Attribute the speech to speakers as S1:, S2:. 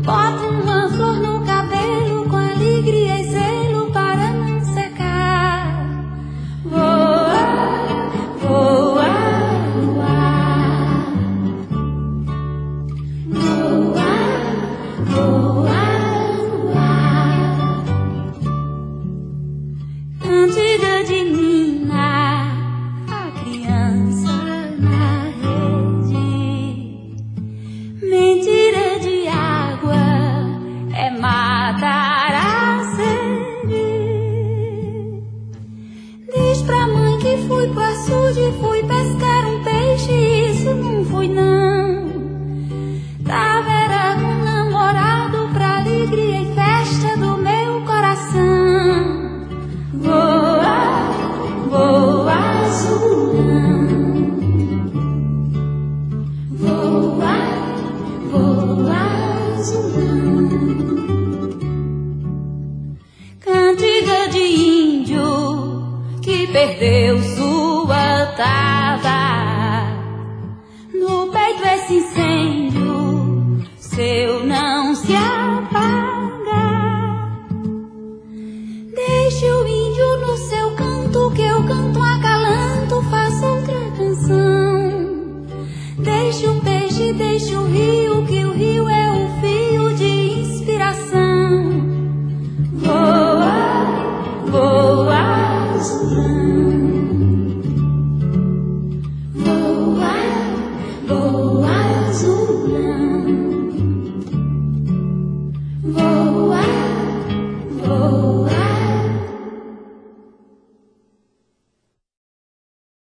S1: Bota uma flor no cabelo com alegria e zelo para não secar. Voa, voa, voa. Voa, voa, voa. Cantiga de Nina, a criança na rede. Mentira de água é matar a sede. Diz pra mãe que fui pro açude, fui pescar um peixe, isso não fui não. Tava era um namorado pra alegria e festa do meu coração. Voa, voa, azulão. Voa, voa, azulão. Cantiga de índio que perdeu sua tava. No peito esse incêndio seu não se apaga. Deixe o índio no seu canto, que eu canto acalanto, faço outra canção. Deixe o peixe, deixe o rio, que o rio é o fio de inspiração. Voa, voa, azulão. Voa, voa, azulão. Voa.